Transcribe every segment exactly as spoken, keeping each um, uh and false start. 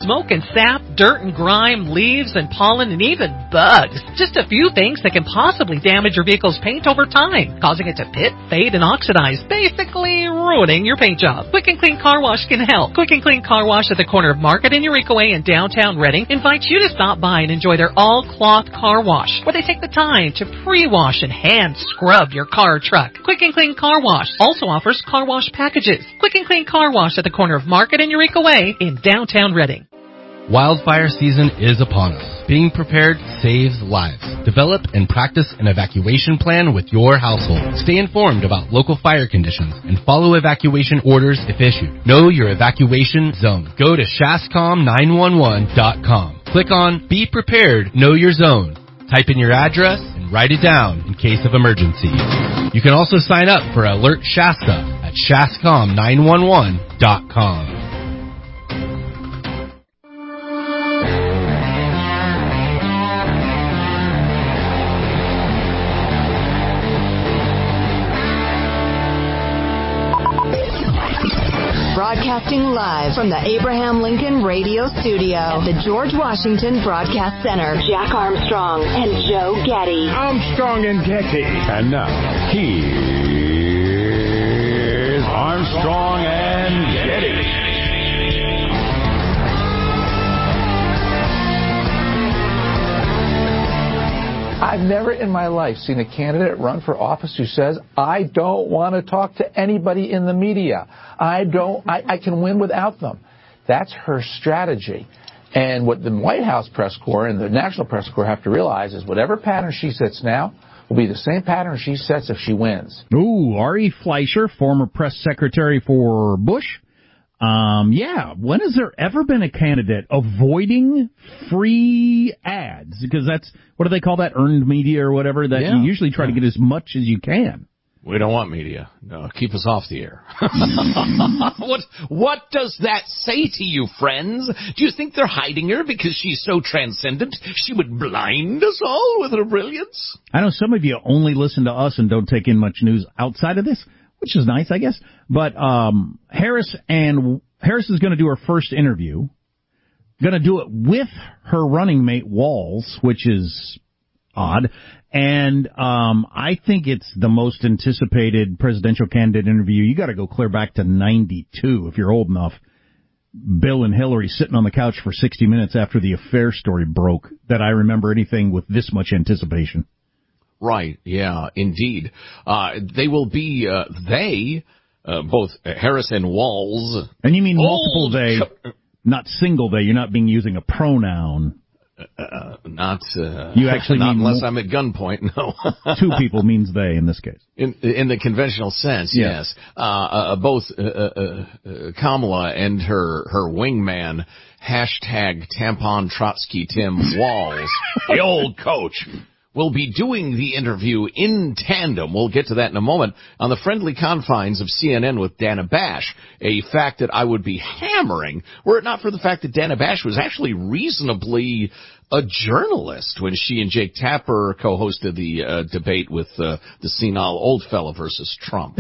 smoke and sap, dirt and grime, leaves and pollen, and even bugs. Just a few things that can possibly damage your vehicle's paint over time, causing it to pit, fade, and oxidize, basically ruining your paint job. Quick and Clean Car Wash can help. Quick and Clean Car Wash at the corner of Market and Eureka Way in downtown Reading invites you to stop by and enjoy their all-cloth car wash, where they take the time to pre-wash and hand scrub your car or truck. Quick and Clean Car Wash also offers car wash packages. Quick and Clean Car Wash at the corner of Market and Eureka Way in downtown Reading. Wildfire season is upon us. Being prepared saves lives. Develop and practice an evacuation plan with your household. Stay informed about local fire conditions and follow evacuation orders if issued. Know your evacuation zone. Go to shascom nine one one dot com. Click on Be Prepared, Know Your Zone. Type in your address and write it down in case of emergency. You can also sign up for Alert Shasta at shascom nine one one dot com. Broadcasting live from the Abraham Lincoln Radio Studio at the George Washington Broadcast Center. Jack Armstrong and Joe Getty. Armstrong and Getty. And now, here's Armstrong and Getty. I've never in my life seen a candidate run for office who says, I don't want to talk to anybody in the media. I don't, I, I can win without them. That's her strategy. And what the White House press corps and the National Press Corps have to realize is whatever pattern she sets now will be the same pattern she sets if she wins. Ooh, Ari Fleischer, former press secretary for Bush. Um, yeah, when has there ever been a candidate avoiding free ads? Because that's, what do they call that, earned media or whatever, that yeah. you usually try to get as much as you can. We don't want media. No, keep us off the air. what, what does that say to you, friends? Do you think they're hiding her because she's so transcendent she would blind us all with her brilliance? I know some of you only listen to us and don't take in much news outside of this, which is nice, I guess. But um Harris and Harris is going to do her first interview. Going to do it with her running mate Walz, which is odd. And um I think it's the most anticipated presidential candidate interview. You got to go clear back to ninety-two if you're old enough. Bill and Hillary sitting on the couch for sixty minutes after the affair story broke, that I remember anything with this much anticipation. Right, yeah, indeed. Uh, they will be, uh, they, uh, both Harris and Walz. And you mean multiple they, ch- not single they. You're not being using a pronoun. Uh, not, uh, you actually not mean unless mo- I'm at gunpoint, no. Two people means they in this case. In, in the conventional sense, yeah. yes. Uh, uh, both, uh, uh, uh, Kamala and her, her wingman, hashtag tampon Trotsky Tim Walz, the old coach, will be doing the interview in tandem. We'll get to that in a moment on the friendly confines of C N N with Dana Bash, a fact that I would be hammering were it not for the fact that Dana Bash was actually reasonably a journalist when she and Jake Tapper co-hosted the uh, debate with uh, the senile old fella versus Trump.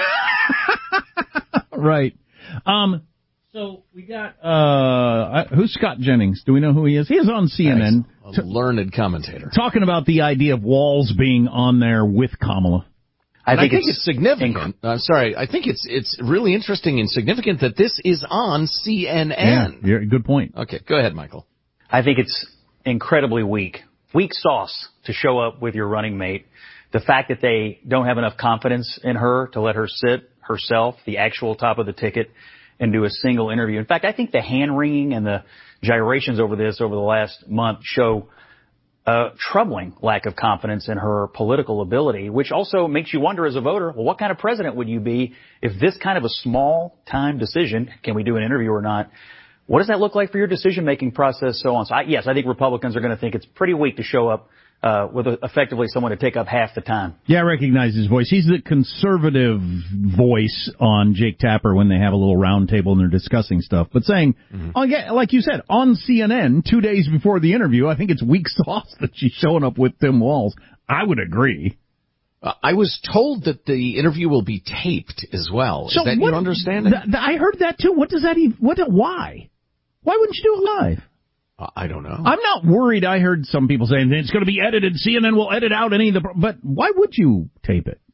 Right. Um, so we got, uh, who's Scott Jennings? Do we know who he is? He is on C N N. A learned commentator. Talking about the idea of Walz being on there with Kamala. I think, I think it's, it's significant. Inc- I'm sorry. I think it's it's really interesting and significant that this is on C N N. Yeah, good point. Okay, go ahead, Michael. I think it's incredibly weak. Weak sauce to show up with your running mate. The fact that they don't have enough confidence in her to let her sit herself, the actual top of the ticket, and do a single interview. In fact, I think the hand-wringing and the gyrations over this over the last month show a troubling lack of confidence in her political ability, which also makes you wonder as a voter, well, what kind of president would you be if this kind of a small-time decision, can we do an interview or not, what does that look like for your decision-making process, so on? So, I, yes, I think Republicans are going to think it's pretty weak to show up uh with a, effectively someone to take up half the time. Yeah, I recognize his voice. He's the conservative voice on Jake Tapper when they have a little round table and they're discussing stuff. But saying, mm-hmm. oh, yeah, like you said, on C N N, two days before the interview, I think it's weak sauce that she's showing up with Tim Walz. I would agree. Uh, I was told that the interview will be taped as well. So Is that what, your understanding? Th- th- I heard that too. What does that even, what, why? Why wouldn't you do it live? Uh, I don't know. I'm not worried. I heard some people saying it's going to be edited. C N N will edit out any of the... But why would you tape it?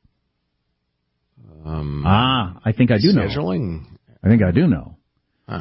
Um, ah, I think I do know. Scheduling? I think I do know. Huh.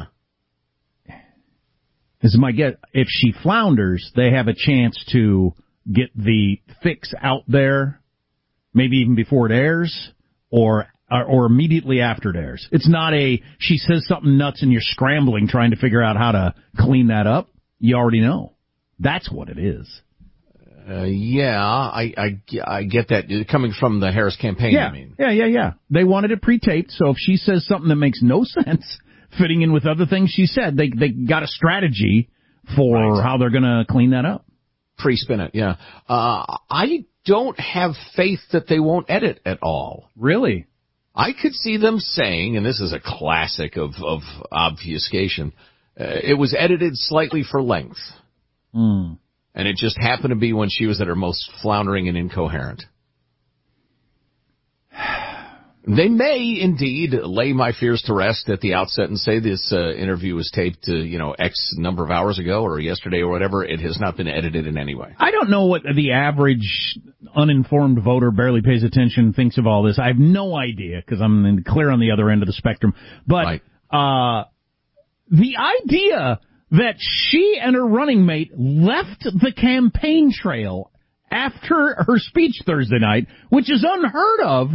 This is my guess. If she flounders, they have a chance to get the fix out there, maybe even before it airs, or or, or immediately after it airs. It's not a, she says something nuts and you're scrambling trying to figure out how to clean that up. You already know. That's what it is. Uh, yeah, I, I, I get that. Coming from the Harris campaign, yeah, I mean. Yeah, yeah, yeah. They wanted it pre-taped, so if she says something that makes no sense, fitting in with other things she said, they they got a strategy for right. how they're going to clean that up. Pre-spin it, yeah. Uh, I don't have faith that they won't edit at all. Really? I could see them saying, and this is a classic of, of obfuscation, uh, it was edited slightly for length. Hmm. And it just happened to be when she was at her most floundering and incoherent. They may indeed lay my fears to rest at the outset and say this uh, interview was taped, uh, you know, X number of hours ago or yesterday or whatever. It has not been edited in any way. I don't know what the average uninformed voter barely pays attention thinks of all this. I have no idea because I'm clear on the other end of the spectrum. But right. uh, the idea that she and her running mate left the campaign trail after her speech Thursday night, which is unheard of,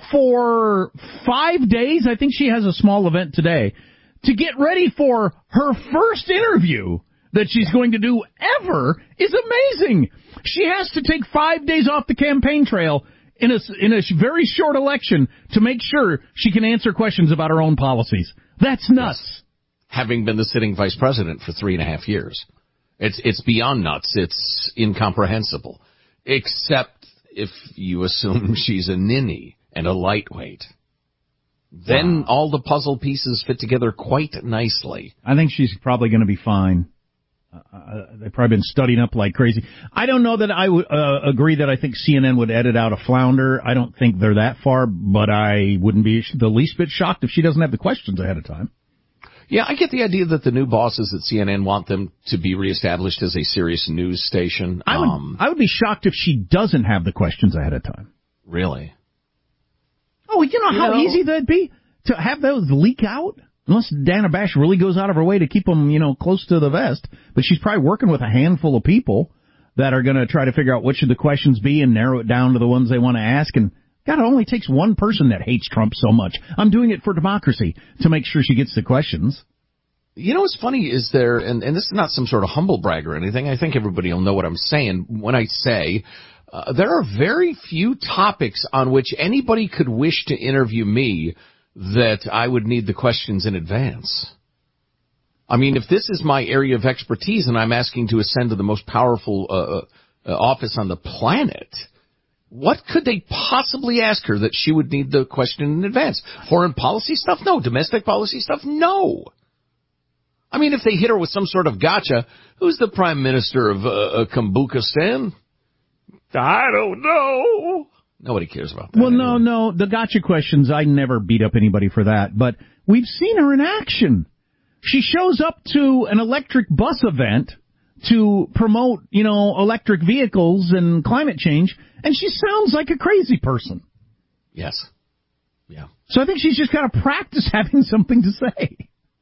for five days, I think she has a small event today, to get ready for her first interview that she's going to do ever is amazing. She has to take five days off the campaign trail in a, in a very short election to make sure she can answer questions about her own policies. That's nuts. Yes. Having been the sitting vice president for three and a half years. It's, it's beyond nuts. It's incomprehensible. Except if you assume she's a ninny and a lightweight. Then wow. all the puzzle pieces fit together quite nicely. I think she's probably going to be fine. Uh, they've probably been studying up like crazy. I don't know that I would uh, agree that I think C N N would edit out a flounder. I don't think they're that far, but I wouldn't be the least bit shocked if she doesn't have the questions ahead of time. Yeah, I get the idea that the new bosses at C N N want them to be reestablished as a serious news station. I would, um, I would be shocked if she doesn't have the questions ahead of time. Really? Oh, you know you how know, easy that'd be to have those leak out? Unless Dana Bash really goes out of her way to keep them, you know, close to the vest. But she's probably working with a handful of people that are going to try to figure out what should the questions be and narrow it down to the ones they want to ask. And, God, it only takes one person that hates Trump so much. I'm doing it for democracy to make sure she gets the questions. You know what's funny is there, and, and this is not some sort of humble brag or anything. I think everybody will know what I'm saying when I say uh, there are very few topics on which anybody could wish to interview me that I would need the questions in advance. I mean, if this is my area of expertise and I'm asking to ascend to the most powerful uh, uh, office on the planet, what could they possibly ask her that she would need the question in advance? Foreign policy stuff? No. Domestic policy stuff? No. I mean, if they hit her with some sort of gotcha, who's the prime minister of uh, uh, Kambukistan? I don't know. Nobody cares about that. Well, anyway. no, no. The gotcha questions, I never beat up anybody for that. But we've seen her in action. She shows up to an electric bus event to promote, you know, electric vehicles and climate change, and she sounds like a crazy person. Yes. Yeah. So I think she's just got to practice having something to say.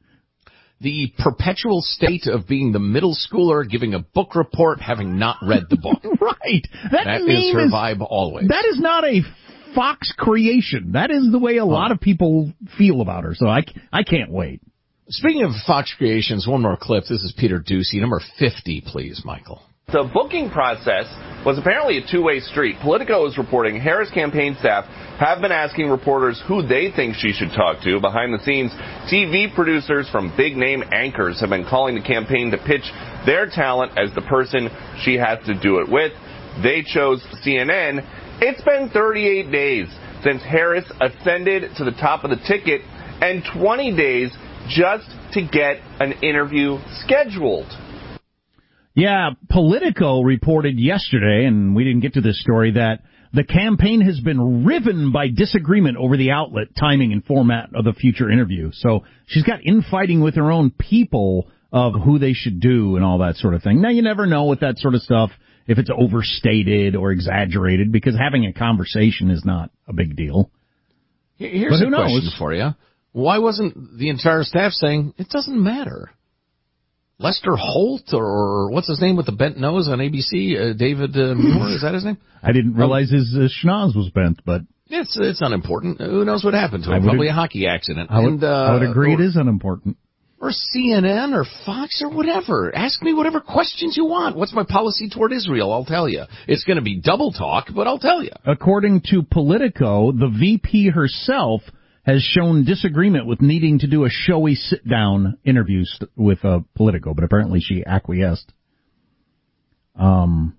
The perpetual state of being the middle schooler giving a book report having not read the book. Right. That, that is her is, vibe always. That is not a Fox creation. That is the way a oh. lot of people feel about her. So I, I can't wait. Speaking of Fox creations, one more clip. This is Peter Doocy. Number fifty, please, Michael. The booking process was apparently a two-way street. Politico is reporting Harris campaign staff have been asking reporters who they think she should talk to. Behind the scenes, T V producers from big-name anchors have been calling the campaign to pitch their talent as the person she has to do it with. They chose C N N. It's been thirty-eight days since Harris ascended to the top of the ticket and twenty days just to get an interview scheduled. Yeah, Politico reported yesterday, and we didn't get to this story, that the campaign has been riven by disagreement over the outlet, timing, and format of the future interview. So she's got infighting with her own people of who they should do and all that sort of thing. Now, you never know with that sort of stuff if it's overstated or exaggerated, because having a conversation is not a big deal. Here's but who a question knows? for you. Why wasn't the entire staff saying, it doesn't matter? Lester Holt, or what's his name with the bent nose on A B C? Uh, David uh, Moore, is that his name? I didn't realize his uh, schnoz was bent, but... It's it's unimportant. Who knows what happened to him? I Probably ag- a hockey accident. I would, and, uh, I would agree or, it is unimportant. Or C N N or Fox or whatever. Ask me whatever questions you want. What's my policy toward Israel? I'll tell you. It's going to be double talk, but I'll tell you. According to Politico, the V P herself has shown disagreement with needing to do a showy sit-down interview st- with uh, Politico, but apparently she acquiesced. Um,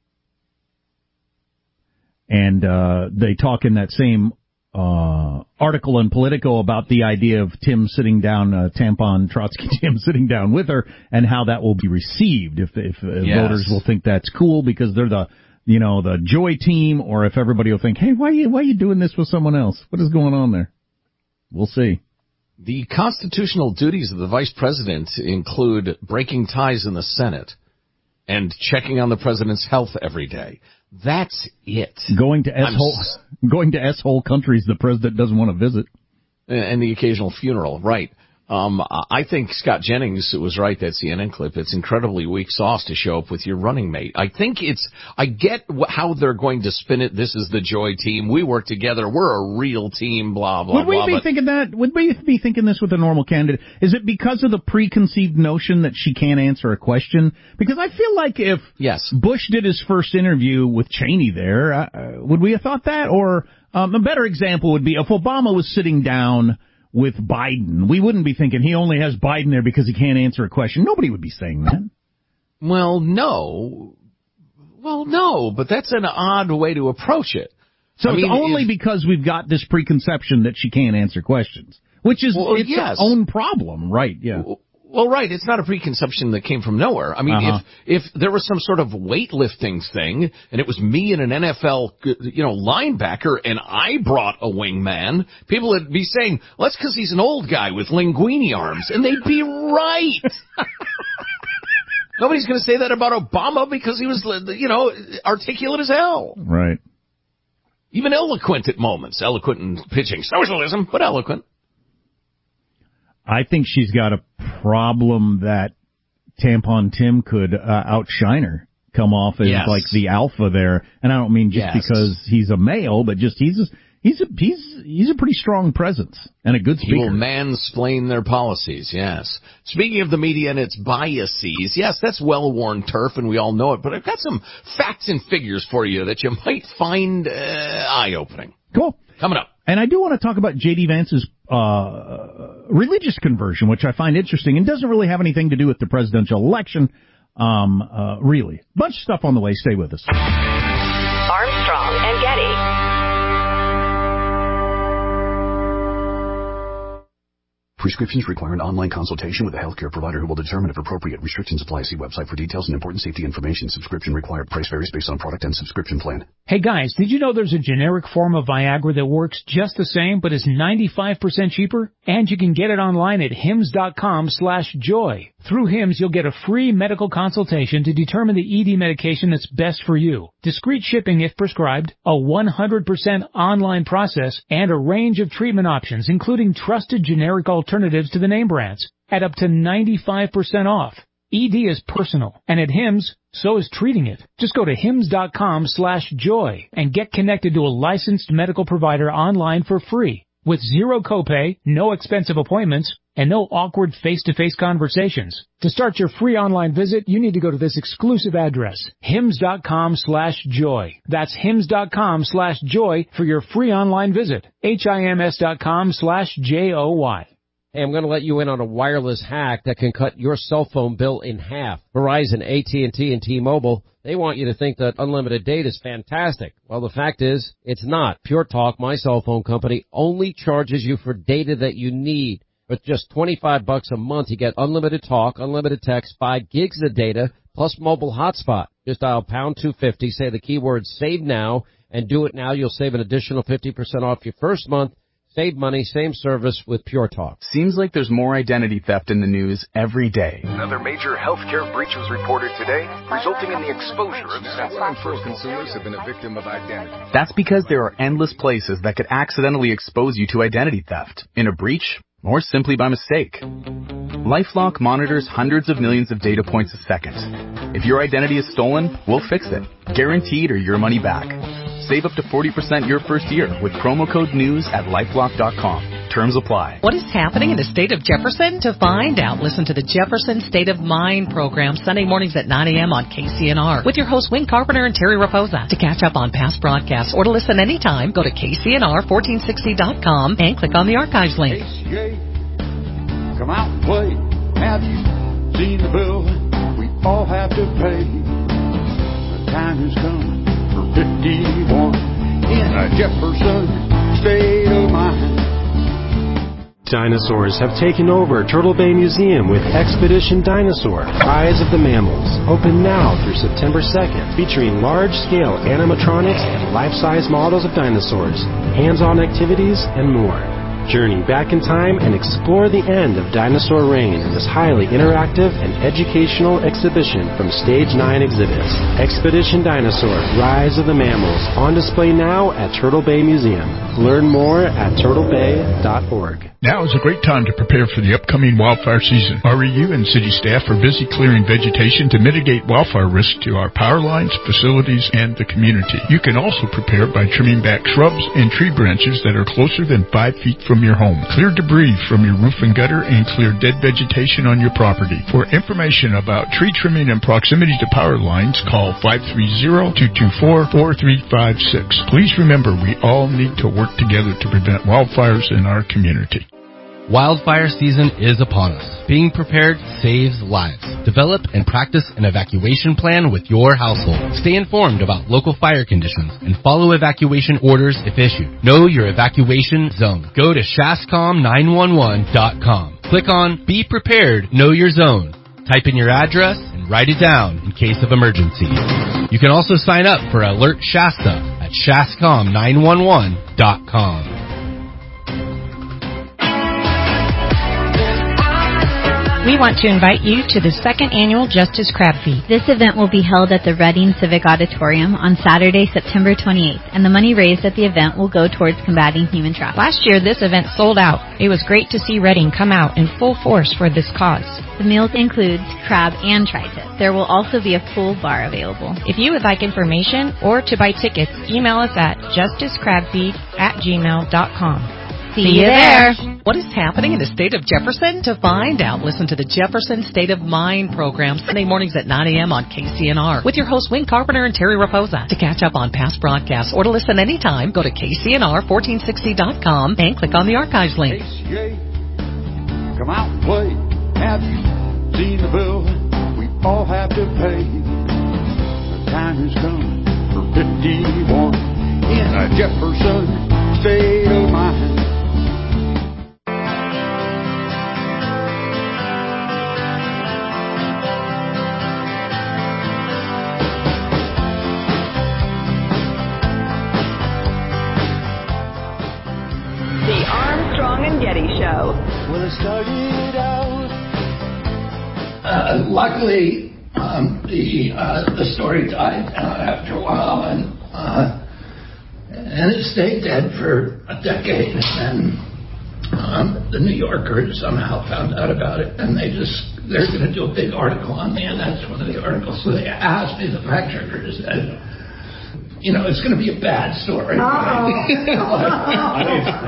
and uh, they talk in that same uh, article in Politico about the idea of Tim sitting down, uh, Tampon Trotsky Tim sitting down with her, and how that will be received, if, if uh, Yes. voters will think that's cool because they're the, you know, the joy team, or if everybody will think, hey, why are you, why are you doing this with someone else? What is going on there? We'll see. The constitutional duties of the vice president include breaking ties in the Senate and checking on the president's health every day. That's it. Going to S-hole, s- going to S-hole countries the president doesn't want to visit. And the occasional funeral, right. Um, I think Scott Jennings was right, that C N N clip. It's incredibly weak sauce to show up with your running mate. I think it's, I get wh- how they're going to spin it. This is the Joy team. We work together. We're a real team, blah, blah, Would we blah. be but thinking that? Would we be thinking this with a normal candidate? Is it because of the preconceived notion that she can't answer a question? Because I feel like if yes. Bush did his first interview with Cheney there, uh, would we have thought that? Or um, a better example would be if Obama was sitting down with Biden, we wouldn't be thinking he only has Biden there because he can't answer a question. Nobody would be saying that. Well, no. Well, no, but that's an odd way to approach it. So I it's mean, only if, because we've got this preconception that she can't answer questions, which is well, its yes. own problem, right? Yeah. Well, right. It's not a preconception that came from nowhere. I mean, Uh-huh. if if there was some sort of weightlifting thing, and it was me and an N F L, you know, linebacker, and I brought a wingman, people would be saying, well, that's because he's an old guy with linguini arms, and they'd be right. Nobody's going to say that about Obama because he was, you know, articulate as hell. Right. Even eloquent at moments. Eloquent in pitching socialism, but eloquent. I think she's got a problem that Tampon Tim could uh, outshine her, come off as Yes. like the alpha there. And I don't mean just Yes. because he's a male, but just he's a, he's a, he's he's a pretty strong presence and a good He will speaker. mansplain their policies, yes. Speaking of the media and its biases, yes, that's well-worn turf, and we all know it, but I've got some facts and figures for you that you might find uh, eye-opening. Cool. Coming up. And I do want to talk about J D. Vance's uh religious conversion, which I find interesting and doesn't really have anything to do with the presidential election, um, uh, really. Bunch of stuff on the way. Stay with us. Armstrong and Getty. Prescriptions require an online consultation with a healthcare provider who will determine if appropriate restrictions apply. See website for details and important safety information. Subscription required. Price varies based on product and subscription plan. Hey guys, did you know there's a generic form of Viagra that works just the same but is ninety-five percent cheaper? And you can get it online at hims.com slash joy. Through Hims, you'll get a free medical consultation to determine the E D medication that's best for you. Discreet shipping if prescribed, a one hundred percent online process, and a range of treatment options, including trusted generic alternatives to the name brands, at up to ninety-five percent off. E D is personal, and at Hims, so is treating it. Just go to hims.com slash joy and get connected to a licensed medical provider online for free, with zero copay, no expensive appointments, and no awkward face-to-face conversations. To start your free online visit, you need to go to this exclusive address, hims.com slash joy. That's hims.com slash joy for your free online visit. H-I-M-S dot com slash J O Y. Hey, I'm going to let you in on a wireless hack that can cut your cell phone bill in half. Verizon, A T and T, and T-Mobile, they want you to think that unlimited data is fantastic. Well, the fact is, it's not. Pure Talk, my cell phone company, only charges you for data that you need. With just twenty-five bucks a month, you get unlimited talk, unlimited text, five gigs of data, plus mobile hotspot. Just dial pound two fifty, say the keyword save now, and do it now. You'll save an additional fifty percent off your first month. Save money, same service with Pure Talk. Seems like there's more identity theft in the news every day. Another major healthcare breach was reported today, resulting in the exposure of sensitive One in four consumers have been a victim of identity. That's because there are endless places that could accidentally expose you to identity theft, in a breach, or simply by mistake. LifeLock monitors hundreds of millions of data points a second. If your identity is stolen, we'll fix it. Guaranteed or your money back. Save up to forty percent your first year with promo code NEWS at lifelock dot com. Terms apply. What is happening in the state of Jefferson? To find out, listen to the Jefferson State of Mind program Sunday mornings at nine a.m. on K C N R with your hosts Wayne Carpenter and Terry Raposa. To catch up on past broadcasts or to listen anytime, go to K C N R fourteen sixty dot com and click on the archives link. H J, come out and play. Have you seen the bill we all have to pay? The time has come for fifty-one in a Jefferson State of Mind. Dinosaurs have taken over Turtle Bay Museum with Expedition Dinosaur, Rise of the Mammals, open now through September second, featuring large-scale animatronics and life-size models of dinosaurs, hands-on activities, and more. Journey back in time and explore the end of dinosaur reign in this highly interactive and educational exhibition from Stage nine Exhibits. Expedition Dinosaur, Rise of the Mammals, on display now at Turtle Bay Museum. Learn more at turtle bay dot org. Now is a great time to prepare for the upcoming wildfire season. R E U and city staff are busy clearing vegetation to mitigate wildfire risk to our power lines, facilities, and the community. You can also prepare by trimming back shrubs and tree branches that are closer than five feet from your home. Clear debris from your roof and gutter and clear dead vegetation on your property. For information about tree trimming and proximity to power lines, call five three zero, two two four, four three five six. Please remember, we all need to work together to prevent wildfires in our community. Wildfire season is upon us. Being prepared saves lives. Develop and practice an evacuation plan with your household. Stay informed about local fire conditions and follow evacuation orders if issued. Know your evacuation zone. Go to shascom nine one one dot com. Click on Be Prepared, Know Your Zone. Type in your address and write it down in case of emergency. You can also sign up for Alert Shasta at shascom nine one one dot com. We want to invite you to the second annual Justice Crab Feed. This event will be held at the Reading Civic Auditorium on Saturday, September twenty-eighth, and the money raised at the event will go towards combating human trafficking. Last year, this event sold out. It was great to see Reading come out in full force for this cause. The meals includes crab and tri-tip. There will also be a full bar available. If you would like information or to buy tickets, email us at justicecrabfeed at gmail dot com. See you there. What is happening in the state of Jefferson? To find out, listen to the Jefferson State of Mind program Sunday mornings at nine a.m. on K C N R with your hosts Wayne Carpenter and Terry Raposa. To catch up on past broadcasts or to listen anytime, go to K C N R fourteen sixty dot com and click on the archives link. H J, come out and play. Have you seen the bill we all have to pay? The time has come for fifty-one in a Jefferson State of Mind. Show. Well, it started out. Uh, luckily, um, the uh, the story died uh, after a while, and uh, and it stayed dead for a decade. And um, the New Yorker somehow found out about it, and they just they're going to do a big article on me, and that's one of the articles. So they asked me, the fact checker said, you know, it's going to be a bad story. I think it's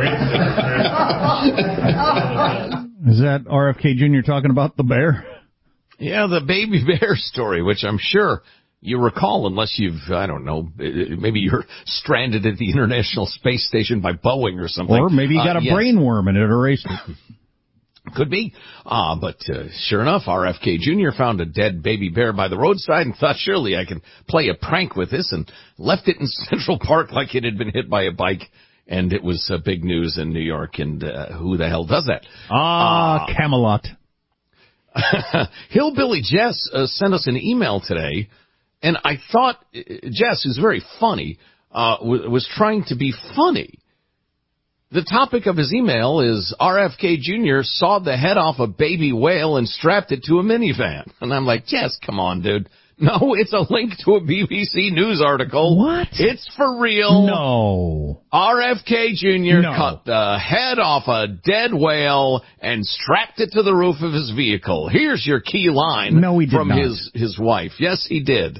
great. Is that R F K Junior talking about the bear? Yeah, the baby bear story, which I'm sure you recall, unless you've, I don't know, maybe you're stranded at the International Space Station by Boeing or something. Or maybe you got uh, a yes. brain worm and it erased it. Could be. Uh, but uh, sure enough, R F K Junior found a dead baby bear by the roadside and thought, surely I can play a prank with this, and left it in Central Park like it had been hit by a bike. And it was uh, big news in New York, and uh, who the hell does that? Ah, uh, Camelot. Hillbilly Jess uh, sent us an email today, and I thought uh, Jess, who's very funny, uh, w- was trying to be funny. The topic of his email is R F K Junior sawed the head off a baby whale and strapped it to a minivan. And I'm like, yes, come on, dude. No, it's a link to a B B C News article. What? It's for real. No. R F K Junior No. cut the head off a dead whale and strapped it to the roof of his vehicle. Here's your key line no, he did from not. his his wife. Yes, he did.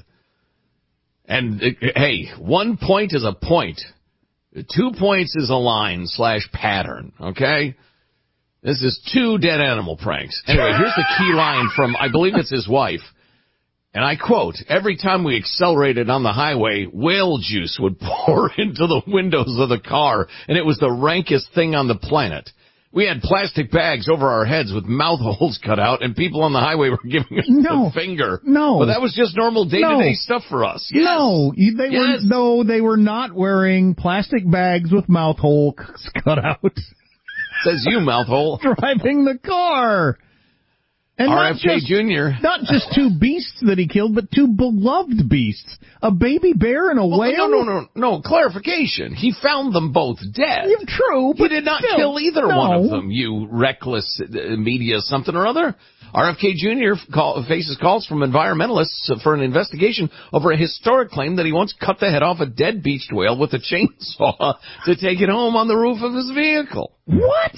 And, uh, hey, one point is a point. Two points is a line slash pattern, okay? This is two dead animal pranks. Anyway, here's the key line from, I believe it's his wife. And I quote, every time we accelerated on the highway, whale juice would pour into the windows of the car, and it was the rankest thing on the planet. We had plastic bags over our heads with mouth holes cut out, and people on the highway were giving us no, the finger. No. But that was just normal day-to-day no. stuff for us. Yes. No, they yes. were no, they were not wearing plastic bags with mouth holes cut out. Says you, mouth hole. Driving the car. And R F K Junior Not just two beasts that he killed, but two beloved beasts. A baby bear and a well, whale? No, no, no, no. Clarification. He found them both dead. Yeah, true, but he did not still, kill either no. one of them, you reckless uh, media something or other. R F K Junior Call, faces calls from environmentalists for an investigation over a historic claim that he once cut the head off a dead beached whale with a chainsaw to take it home on the roof of his vehicle. What?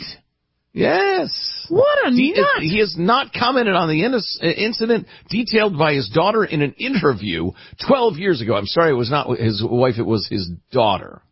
Yes. What a he, nut. He has not commented on the in- incident detailed by his daughter in an interview twelve years ago. I'm sorry, it was not his wife, it was his daughter.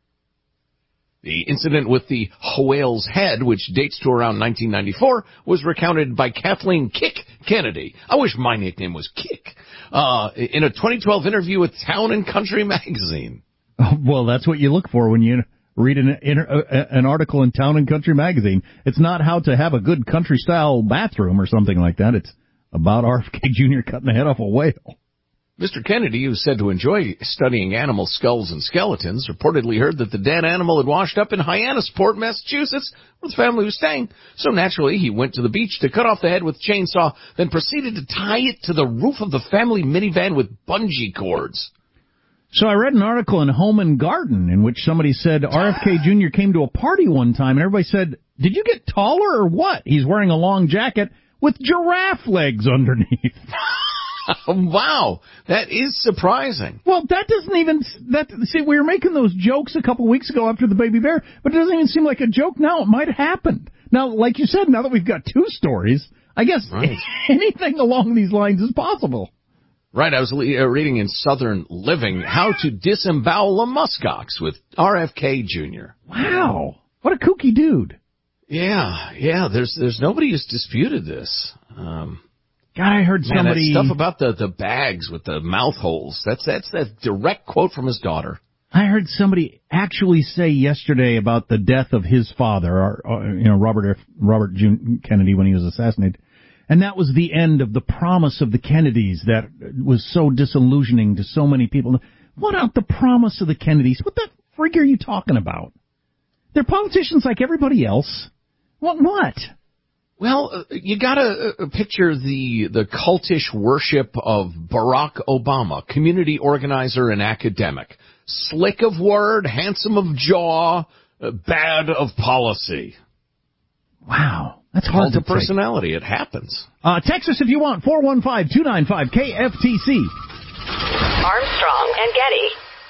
The incident with the whale's head, which dates to around nineteen ninety-four, was recounted by Kathleen Kick Kennedy. I wish my nickname was Kick. Uh, in a twenty twelve interview with Town and Country magazine. Oh, well, that's what you look for when you read an, an article in Town and Country magazine. It's not how to have a good country-style bathroom or something like that. It's about R F K Junior cutting the head off a whale. Mister Kennedy, who's said to enjoy studying animal skulls and skeletons, reportedly heard that the dead animal had washed up in Hyannisport, Massachusetts, where the family was staying. So naturally, he went to the beach to cut off the head with a chainsaw, then proceeded to tie it to the roof of the family minivan with bungee cords. So I read an article in Home and Garden in which somebody said R F K Junior came to a party one time and everybody said, did you get taller or what? He's wearing a long jacket with giraffe legs underneath. Wow, that is surprising. Well, that doesn't even, that see, we were making those jokes a couple weeks ago after the baby bear, but it doesn't even seem like a joke now. It might have happened. Now, like you said, now that we've got two stories, I guess right. anything along these lines is possible. Right, I was le- uh, reading in Southern Living how to disembowel a muskox with R F K Junior Wow, what a kooky dude. Yeah, yeah, there's there's nobody who's disputed this. Um, God, I heard man, somebody... that stuff about the, the bags with the mouth holes, that's, that's a direct quote from his daughter. I heard somebody actually say yesterday about the death of his father, or, or, you know, Robert F. Robert June Kennedy when he was assassinated. And that was the end of the promise of the Kennedys that was so disillusioning to so many people. What about the promise of the Kennedys? What the frig are you talking about? They're politicians like everybody else. What? What? Well, uh, you gotta uh, picture the, the cultish worship of Barack Obama, community organizer and academic. Slick of word, handsome of jaw, uh, bad of policy. Wow. That's hard Cult of to personality. It happens. Uh, Texas, if you want, four one five, two nine five, K F T C. Armstrong and Getty.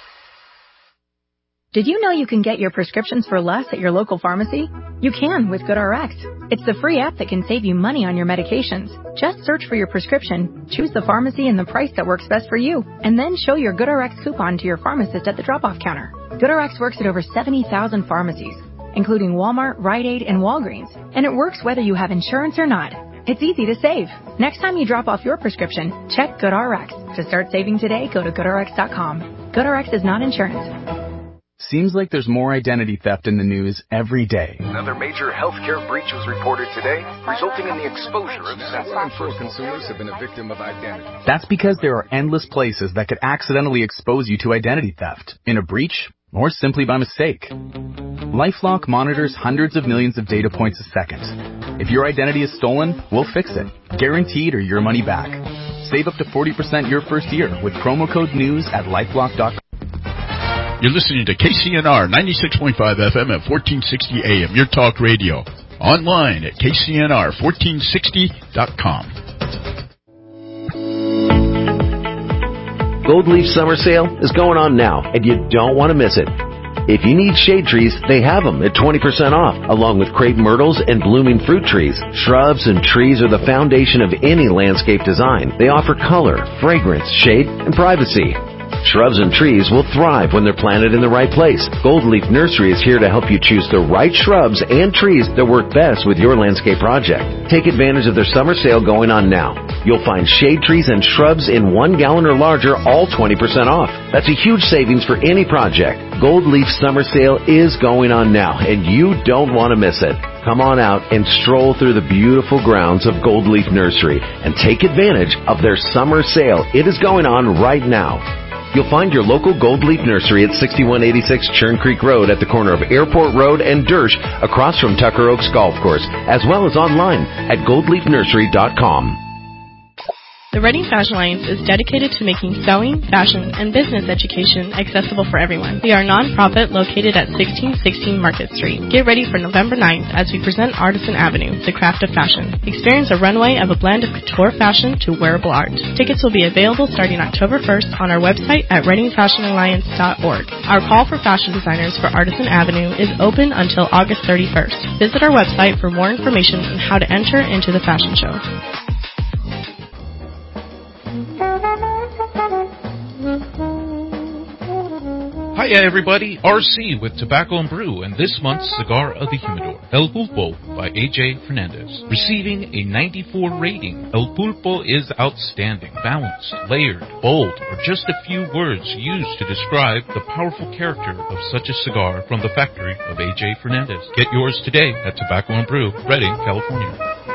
Did you know you can get your prescriptions for less at your local pharmacy? You can with GoodRx. It's the free app that can save you money on your medications. Just search for your prescription, choose the pharmacy and the price that works best for you, and then show your GoodRx coupon to your pharmacist at the drop-off counter. GoodRx works at over seventy thousand pharmacies, including Walmart, Rite Aid, and Walgreens, and it works whether you have insurance or not. It's easy to save. Next time you drop off your prescription, check GoodRx. To start saving today, go to good R X dot com. GoodRx is not insurance. Seems like there's more identity theft in the news every day. Another major healthcare breach was reported today, resulting in the exposure of One in four consumers have been a victim of identity. That's because there are endless places that could accidentally expose you to identity theft, in a breach, or simply by mistake. LifeLock monitors hundreds of millions of data points a second. If your identity is stolen, we'll fix it, guaranteed or your money back. Save up to forty percent your first year with promo code NEWS at LifeLock dot com. You're listening to K C N R ninety-six point five F M at fourteen sixty A M, your talk radio. Online at K C N R fourteen sixty dot com. Gold Leaf Summer Sale is going on now, and you don't want to miss it. If you need shade trees, they have them at twenty percent off, along with crepe myrtles and blooming fruit trees. Shrubs and trees are the foundation of any landscape design. They offer color, fragrance, shade, and privacy. Shrubs and trees will thrive when they're planted in the right place. Gold Leaf Nursery is here to help you choose the right shrubs and trees that work best with your landscape project. Take advantage of their summer sale going on now. You'll find shade trees and shrubs in one gallon or larger, all twenty percent off. That's a huge savings for any project. Gold Leaf Summer Sale is going on now, and you don't want to miss it. Come on out and stroll through the beautiful grounds of Gold Leaf Nursery and take advantage of their summer sale. It is going on right now. You'll find your local Gold Leaf Nursery at sixty-one eighty-six Churn Creek Road at the corner of Airport Road and Dersch across from Tucker Oaks Golf Course, as well as online at gold leaf nursery dot com. The Reading Fashion Alliance is dedicated to making sewing, fashion, and business education accessible for everyone. We are a non-profit located at sixteen sixteen Market Street. Get ready for November ninth as we present Artisan Avenue, the craft of fashion. Experience a runway of a blend of couture fashion to wearable art. Tickets will be available starting October first on our website at reading fashion alliance dot org. Our call for fashion designers for Artisan Avenue is open until August thirty-first. Visit our website for more information on how to enter into the fashion show. Hiya everybody, R C with Tobacco and Brew and this month's Cigar of the Humidor, El Pulpo by A J Fernandez. Receiving a ninety-four rating, El Pulpo is outstanding, balanced, layered, bold, or just a few words used to describe the powerful character of such a cigar from the factory of A J Fernandez. Get yours today at Tobacco and Brew, Redding, California.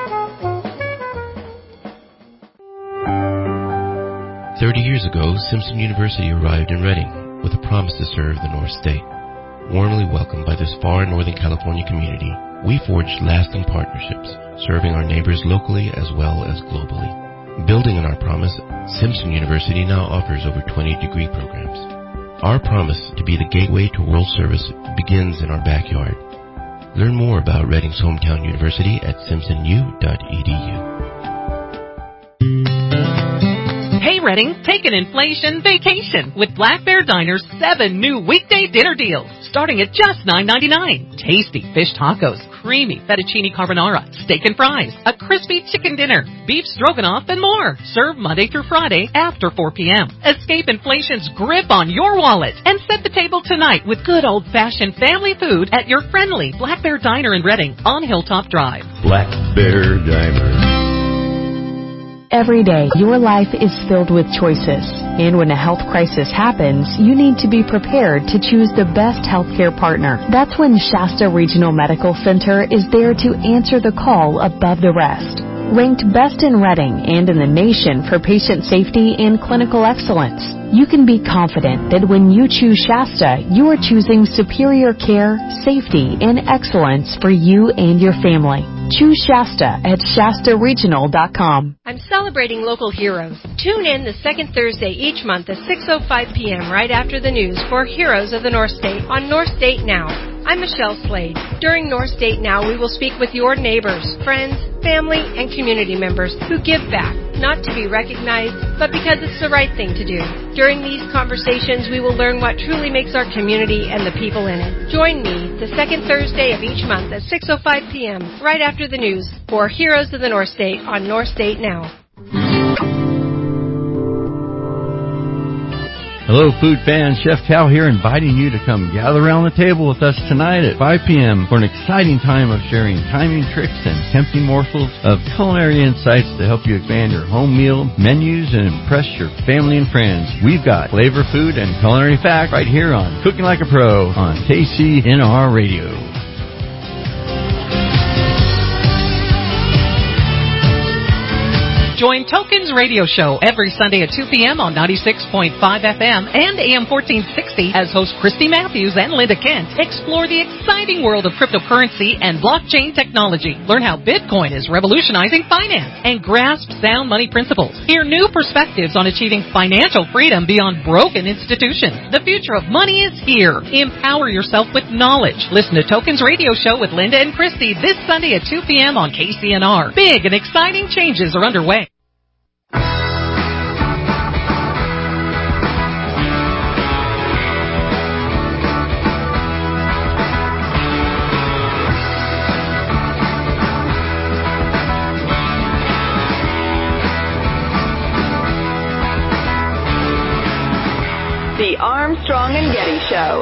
Thirty years ago, Simpson University arrived in Redding with a promise to serve the North State. Warmly welcomed by this far Northern California community, we forged lasting partnerships, serving our neighbors locally as well as globally. Building on our promise, Simpson University now offers over twenty degree programs. Our promise to be the gateway to world service begins in our backyard. Learn more about Redding's hometown university at simpson u dot e d u. Hey Redding, take an inflation vacation with Black Bear Diner's seven new weekday dinner deals, starting at just nine ninety-nine. Tasty fish tacos, creamy fettuccine carbonara, steak and fries, a crispy chicken dinner, beef stroganoff, and more. Served Monday through Friday after four p.m. Escape inflation's grip on your wallet and set the table tonight with good old-fashioned family food at your friendly Black Bear Diner in Redding on Hilltop Drive. Black Bear Diner. Every day, your life is filled with choices. And when a health crisis happens, you need to be prepared to choose the best healthcare partner. That's when Shasta Regional Medical Center is there to answer the call above the rest. Ranked best in Redding and in the nation for patient safety and clinical excellence, you can be confident that when you choose Shasta, you are choosing superior care, safety, and excellence for you and your family. Choose Shasta at shasta regional dot com. I'm celebrating local heroes. Tune in the second Thursday each month at six oh five p.m. right after the news for Heroes of the North State on North State Now. I'm Michelle Slade. During North State Now, we will speak with your neighbors, friends, family, and community members who give back, not to be recognized, but because it's the right thing to do. During these conversations, we will learn what truly makes our community and the people in it. Join me the second Thursday of each month at six oh five p.m. right after the news for Heroes of the North State on North State Now. Hello, food fans. Chef Cal here, inviting you to come gather around the table with us tonight at five p.m. for an exciting time of sharing timing tricks and tempting morsels of culinary insights to help you expand your home meal menus and impress your family and friends. We've got flavor, food, and culinary facts right here on Cooking Like a Pro on K C N R Radio. Join Tokens Radio Show every Sunday at two p.m. on ninety-six point five F M and A M fourteen sixty as hosts Christy Matthews and Linda Kent explore the exciting world of cryptocurrency and blockchain technology. Learn how Bitcoin is revolutionizing finance and grasp sound money principles. Hear new perspectives on achieving financial freedom beyond broken institutions. The future of money is here. Empower yourself with knowledge. Listen to Tokens Radio Show with Linda and Christy this Sunday at two p.m. on K C N R. Big and exciting changes are underway. The Armstrong and Getty Show.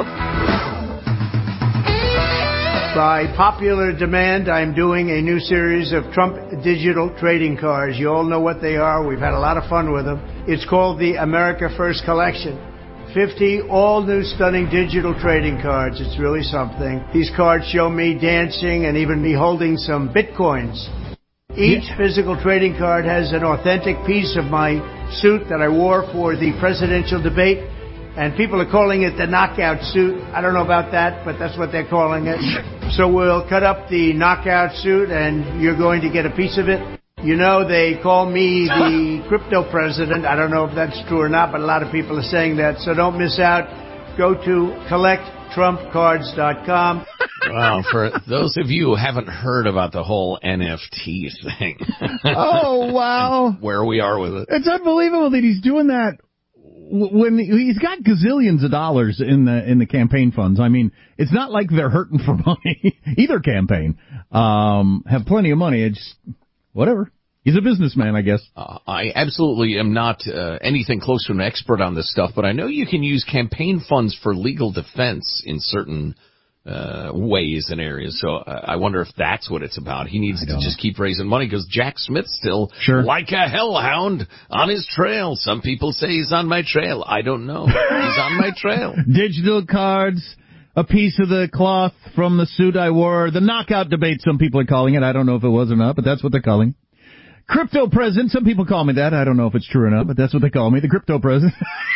By popular demand, I'm doing a new series of Trump digital trading cards. You all know what they are. We've had a lot of fun with them. It's called the America First Collection. fifty all-new stunning digital trading cards. It's really something. These cards show me dancing and even me holding some Bitcoins. Each yeah. physical trading card has an authentic piece of my suit that I wore for the presidential debate. And people are calling it the knockout suit. I don't know about that, but that's what they're calling it. So we'll cut up the knockout suit, and you're going to get a piece of it. You know, they call me the crypto president. I don't know if that's true or not, but a lot of people are saying that. So don't miss out. Go to collect trump cards dot com. Wow, for those of you who haven't heard about the whole N F T thing. Oh, wow. Where we are with it. It's unbelievable that he's doing that. When he's got gazillions of dollars in the in the campaign funds. I mean, it's not like they're hurting for money. Either campaign um, have plenty of money. It's whatever. He's a businessman, I guess. Uh, I absolutely am not uh, anything close to an expert on this stuff, but I know you can use campaign funds for legal defense in certain uh ways and areas. So uh, I wonder if that's what it's about. He needs to just keep raising money because Jack Smith's still sure. like a hellhound on his trail. Some people say he's on my trail. I don't know. He's on my trail. Digital cards, a piece of the cloth from the suit I wore, the knockout debate, some people are calling it. I don't know if it was or not, but that's what they're calling it. Crypto president, some people call me that. I don't know if it's true or not, but that's what they call me, the crypto president.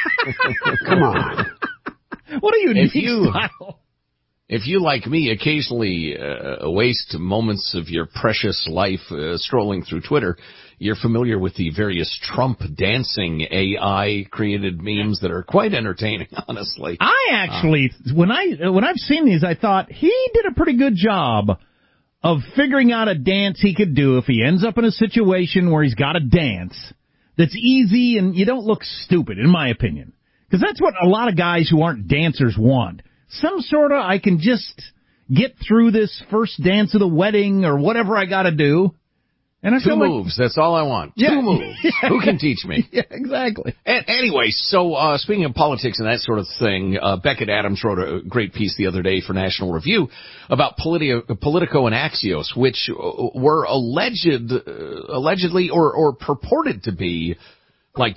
Come on. What a unique if you, style. If you, like me, occasionally uh, waste moments of your precious life uh, strolling through Twitter, you're familiar with the various Trump dancing A I-created memes that are quite entertaining, honestly. I actually, uh, when, I, when I've seen these, I thought he did a pretty good job of figuring out a dance he could do if he ends up in a situation where he's got to dance that's easy and you don't look stupid, in my opinion. Because that's what a lot of guys who aren't dancers want. Some sort of, I can just get through this first dance of the wedding or whatever I got to do. And I Two feel moves, like, that's all I want. Yeah. Two moves. Yeah. Who can teach me? Yeah, exactly. And anyway, so uh speaking of politics and that sort of thing, uh Beckett Adams wrote a great piece the other day for National Review about Politi- Politico and Axios, which were alleged, uh, allegedly or, or purported to be like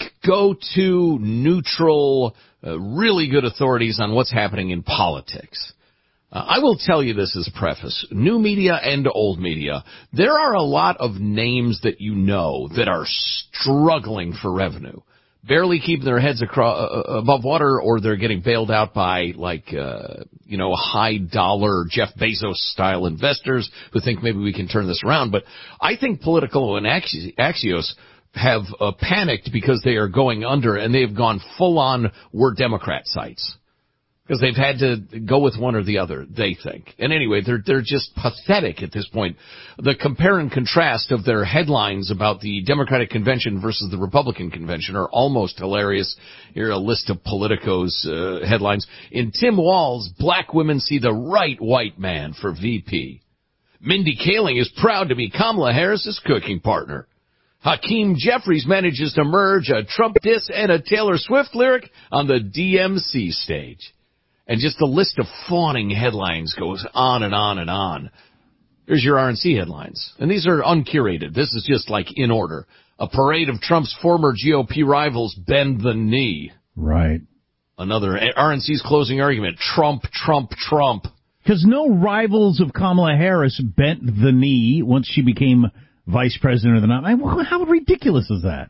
go-to neutral, uh, really good authorities on what's happening in politics. Uh, I will tell you this as a preface. New media and old media, there are a lot of names that you know that are struggling for revenue, barely keeping their heads across, uh, above water, or they're getting bailed out by, like, uh, you know, high-dollar Jeff Bezos-style investors who think maybe we can turn this around. But I think Politico and Axios have uh, panicked because they are going under, and they have gone full-on we're Democrat sites. Because they've had to go with one or the other, they think. And anyway, they're they're just pathetic at this point. The compare and contrast of their headlines about the Democratic convention versus the Republican convention are almost hilarious. Here are a list of Politico's uh, headlines. In Tim Walz, black women see the right white man for V P. Mindy Kaling is proud to be Kamala Harris's cooking partner. Hakeem Jeffries manages to merge a Trump diss and a Taylor Swift lyric on the D M C stage. And just the list of fawning headlines goes on and on and on. Here's your R N C headlines. And these are uncurated. This is just like in order. A parade of Trump's former G O P rivals bend the knee. Right. Another R N C's closing argument. Trump, Trump, Trump. Because no rivals of Kamala Harris bent the knee once she became vice president or the not. I mean, how ridiculous is that?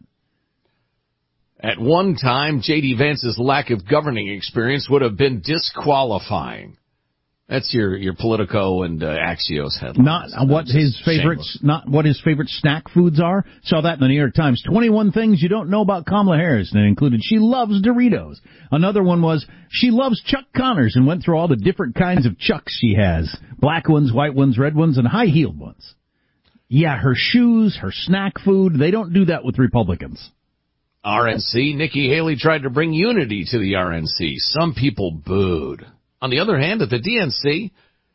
At one time, J D. Vance's lack of governing experience would have been disqualifying. That's your, your Politico and uh, Axios headlines. Not what his favorite, not what his favorite snack foods are. Saw that in the New York Times. twenty-one things you don't know about Kamala Harris. And it included she loves Doritos. Another one was she loves Chuck Connors and went through all the different kinds of Chucks she has. Black ones, white ones, red ones, and high-heeled ones. Yeah, her shoes, her snack food, they don't do that with Republicans. R N C, Nikki Haley tried to bring unity to the R N C. Some people booed. On the other hand, at the D N C,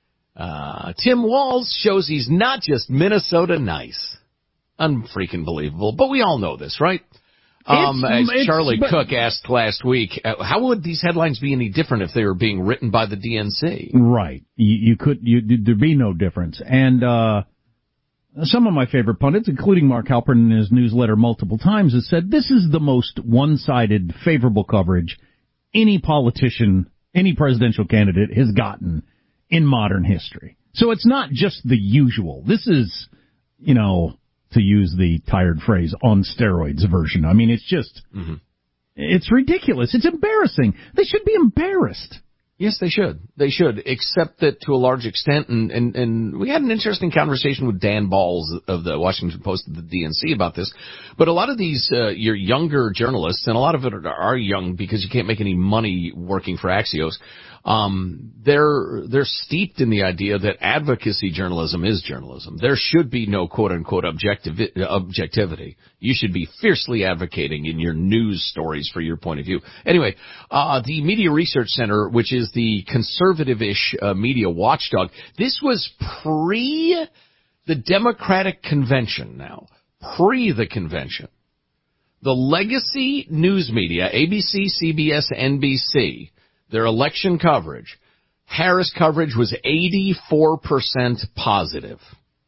uh, Tim Walz shows he's not just Minnesota nice. Unfreaking believable. But we all know this, right? Um, It's- as it's- Charlie but- Cook asked last week, uh, how would these headlines be any different if they were being written by the D N C? Right. You, you could, you, there'd be no difference. And, uh, some of my favorite pundits, including Mark Halpern in his newsletter multiple times, has said this is the most one-sided, favorable coverage any politician, any presidential candidate has gotten in modern history. So it's not just the usual. This is, you know, to use the tired phrase, on steroids version. I mean, it's just, mm-hmm. it's ridiculous. It's embarrassing. They should be embarrassed. Yes, they should. They should, except that to a large extent, and, and, and we had an interesting conversation with Dan Balls of the Washington Post of the D N C about this, but a lot of these, uh, your younger journalists, and a lot of it are young because you can't make any money working for Axios, um, they're, they're steeped in the idea that advocacy journalism is journalism. There should be no quote-unquote objective, objectivity. You should be fiercely advocating in your news stories for your point of view. Anyway, uh, the Media Research Center, which is the conservative-ish uh, media watchdog, this was pre the Democratic convention now. Pre the convention. The legacy news media, A B C, C B S, N B C, their election coverage, Harris coverage was eighty-four percent positive.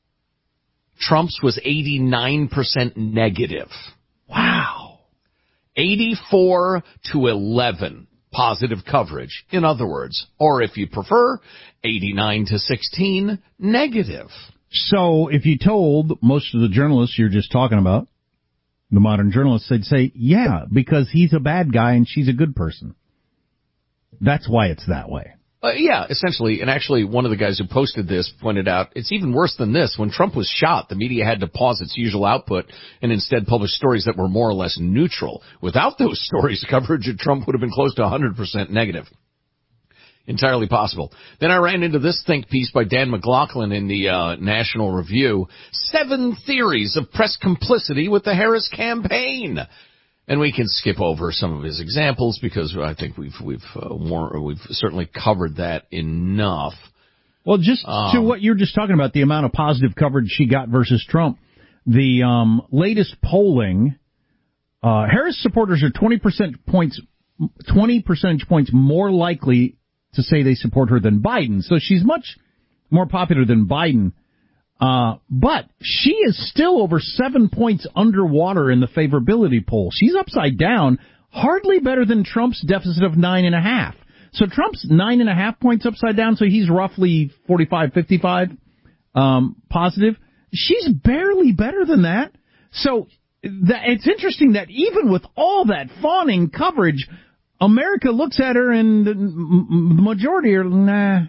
Trump's was eighty-nine percent negative. Wow. eighty-four to eleven positive coverage, in other words. Or if you prefer, eighty-nine to sixteen negative. So if you told most of the journalists you're just talking about, the modern journalists, they'd say, yeah, because he's a bad guy and she's a good person. That's why it's that way. Uh, yeah, essentially. And actually, one of the guys who posted this pointed out it's even worse than this. When Trump was shot, the media had to pause its usual output and instead publish stories that were more or less neutral. Without those stories, coverage of Trump would have been close to one hundred percent negative. Entirely possible. Then I ran into this think piece by Dan McLaughlin in the uh, National Review. Seven theories of press complicity with the Harris campaign. And we can skip over some of his examples because I think we've we've uh, more, we've certainly covered that enough. Well, just um, to what you're just talking about, the amount of positive coverage she got versus Trump. The um, latest polling, uh, Harris supporters are twenty percent points, twenty percentage points more likely to say they support her than Biden. So she's much more popular than Biden. Uh, but she is still over seven points underwater in the favorability poll. She's upside down, hardly better than Trump's deficit of nine and a half. So Trump's nine and a half points upside down, so he's roughly forty-five, fifty-five, um, positive. She's barely better than that. So that, it's interesting that even with all that fawning coverage, America looks at her and the majority are, nah.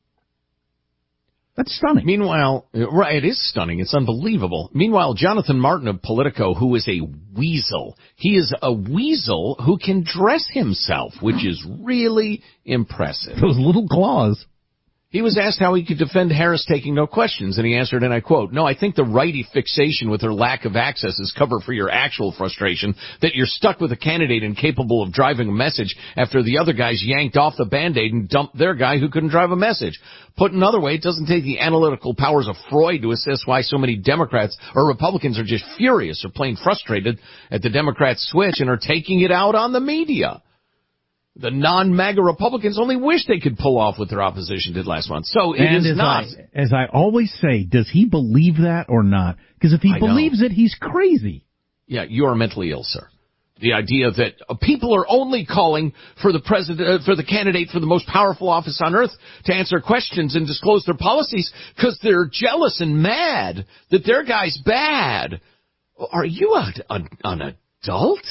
That's stunning. Meanwhile, right, it is stunning. It's unbelievable. Meanwhile, Jonathan Martin of Politico, who is a weasel, he is a weasel who can dress himself, which is really impressive. Those little claws. He was asked how he could defend Harris taking no questions, and he answered, and I quote, "No, I think the righty fixation with her lack of access is cover for your actual frustration, that you're stuck with a candidate incapable of driving a message after the other guys yanked off the Band-Aid and dumped their guy who couldn't drive a message. Put another way, it doesn't take the analytical powers of Freud to assess why so many Democrats or Republicans are just furious or plain frustrated at the Democrats' switch and are taking it out on the media. The non-MAGA Republicans only wish they could pull off what their opposition did last month. So it and is as not. I, as I always say, does he believe that or not? Because if he I believes know. it, he's crazy. Yeah, you are mentally ill, sir. The idea that people are only calling for the president, uh, for the candidate for the most powerful office on earth to answer questions and disclose their policies because they're jealous and mad that their guy's bad. Are you a, a, an adult?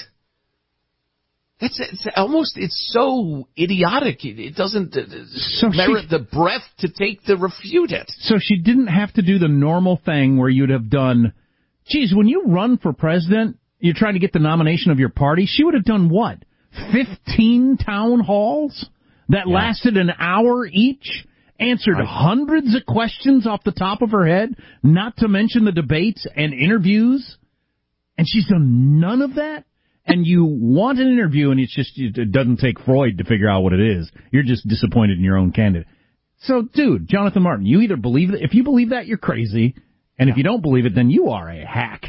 That's it's almost, it's so idiotic. It, it doesn't uh, so merit she, the breath to take to refute it. So she didn't have to do the normal thing where you'd have done, geez, when you run for president, you're trying to get the nomination of your party. She would have done what? fifteen town halls that yeah. lasted an hour each, answered right. hundreds of questions off the top of her head, not to mention the debates and interviews. And she's done none of that? And you want an interview, and it's just, it doesn't take Freud to figure out what it is. You're just disappointed in your own candidate. So, dude, Jonathan Martin, you either believe that, if you believe that, you're crazy, and yeah. if you don't believe it, then you are a hack.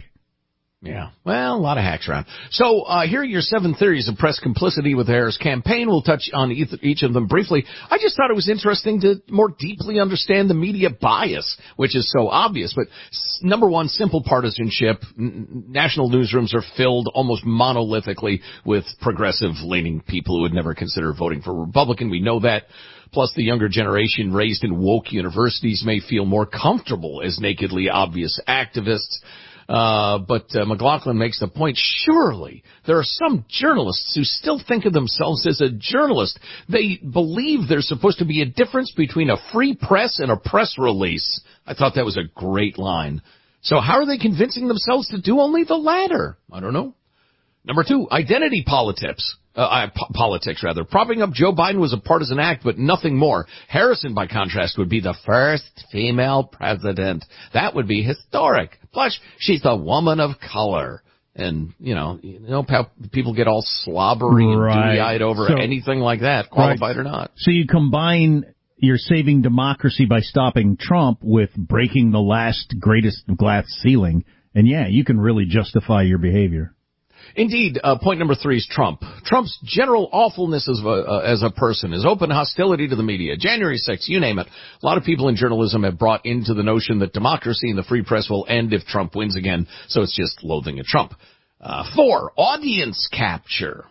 Yeah, well, a lot of hacks around. So, uh, here are your seven theories of press complicity with the Harris campaign. We'll touch on each of them briefly. I just thought it was interesting to more deeply understand the media bias, which is so obvious. But number one, simple partisanship. N- national newsrooms are filled almost monolithically with progressive-leaning people who would never consider voting for a Republican. We know that. Plus, the younger generation raised in woke universities may feel more comfortable as nakedly obvious activists. Uh, but uh, McLaughlin makes the point, surely there are some journalists who still think of themselves as a journalist. They believe there's supposed to be a difference between a free press and a press release. I thought that was a great line. So how are they convincing themselves to do only the latter? I don't know. Number two, identity politics. Uh, po- politics, rather. Propping up Joe Biden was a partisan act, but nothing more. Harrison, by contrast, would be the first female president. That would be historic. Plus, she's the woman of color. And, you know, you know how people get all slobbery and right. dewy-eyed over so, anything like that, qualified right. or not. So you combine your saving democracy by stopping Trump with breaking the last greatest glass ceiling, and yeah, you can really justify your behavior. Indeed, uh, point number three is Trump. Trump's general awfulness as a, uh, as a person, his open hostility to the media. January sixth, you name it. A lot of people in journalism have brought into the notion that democracy and the free press will end if Trump wins again, so it's just loathing of Trump. Uh, four, audience capture.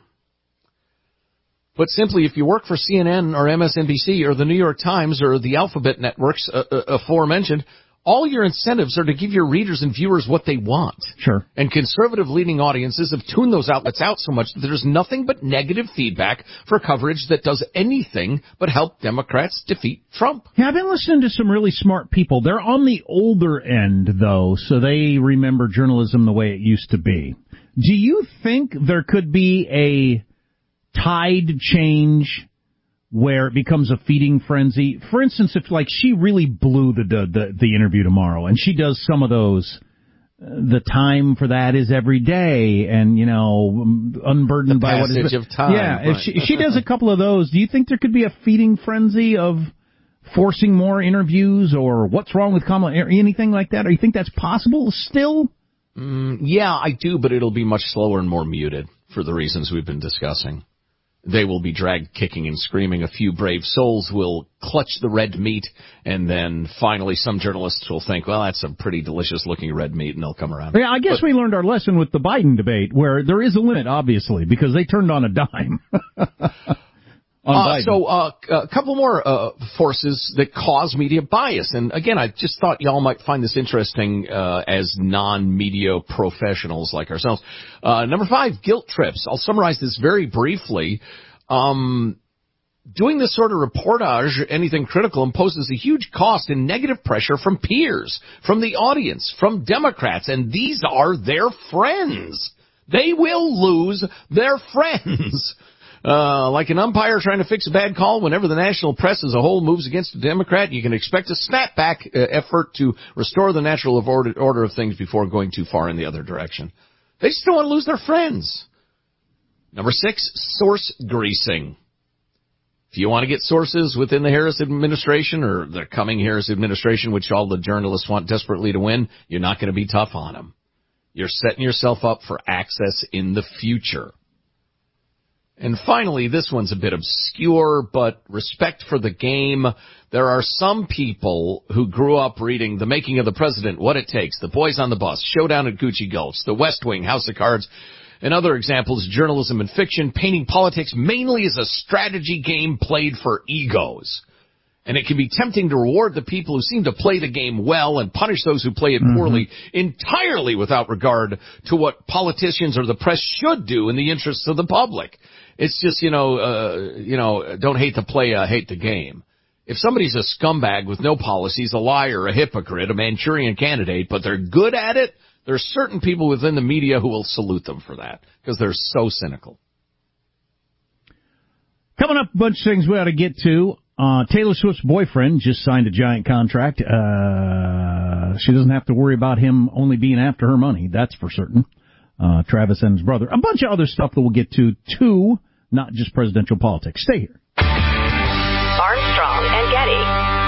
But simply, if you work for C N N or M S N B C or the New York Times or the Alphabet networks uh, uh, aforementioned, all your incentives are to give your readers and viewers what they want. Sure. And conservative-leaning audiences have tuned those outlets out so much that there's nothing but negative feedback for coverage that does anything but help Democrats defeat Trump. Yeah, I've been listening to some really smart people. They're on the older end, though, so they remember journalism the way it used to be. Do you think there could be a tide change where it becomes a feeding frenzy? For instance, if like she really blew the the the interview tomorrow, and she does some of those, uh, the time for that is every day, and you know, unburdened the by what is of time. Yeah, right. if she, if she does a couple of those, do you think there could be a feeding frenzy of forcing more interviews, or what's wrong with Kamala, or anything like that? Or you think that's possible still? Mm, yeah, I do, but it'll be much slower and more muted for the reasons we've been discussing. They will be dragged kicking and screaming. A few brave souls will clutch the red meat, and then finally some journalists will think, well, that's a pretty delicious-looking red meat, and they'll come around. Yeah, I guess but, we learned our lesson with the Biden debate, where there is a limit, obviously, because they turned on a dime. Uh, so uh, a couple more uh, forces that cause media bias. And again, I just thought y'all might find this interesting uh, as non-media professionals like ourselves. Uh, number five, guilt trips. I'll summarize this very briefly. Um, doing this sort of reportage, anything critical, imposes a huge cost and negative pressure from peers, from the audience, from Democrats, and these are their friends. They will lose their friends. Uh, like an umpire trying to fix a bad call, whenever the national press as a whole moves against a Democrat, you can expect a snapback uh, effort to restore the natural order, order of things before going too far in the other direction. They just don't want to lose their friends. Number six, source greasing. If you want to get sources within the Harris administration or the coming Harris administration, which all the journalists want desperately to win, you're not going to be tough on them. You're setting yourself up for access in the future. And finally, this one's a bit obscure, but respect for the game. There are some people who grew up reading The Making of the President, What It Takes, The Boys on the Bus, Showdown at Gucci Gulch, The West Wing, House of Cards, Another example is journalism and fiction painting politics mainly as a strategy game played for egos. And it can be tempting to reward the people who seem to play the game well and punish those who play it poorly mm-hmm. entirely without regard to what politicians or the press should do in the interests of the public. It's just, you know, uh, you know, don't hate the play, uh, hate the game. If somebody's a scumbag with no policies, a liar, a hypocrite, a Manchurian candidate, but they're good at it, there's certain people within the media who will salute them for that because they're so cynical. Coming up, a bunch of things we ought to get to. Uh, Taylor Swift's boyfriend just signed a giant contract. Uh, she doesn't have to worry about him only being after her money. That's for certain. Uh, Travis and his brother. A bunch of other stuff that we'll get to, too, not just presidential politics. Stay here. Armstrong and Getty.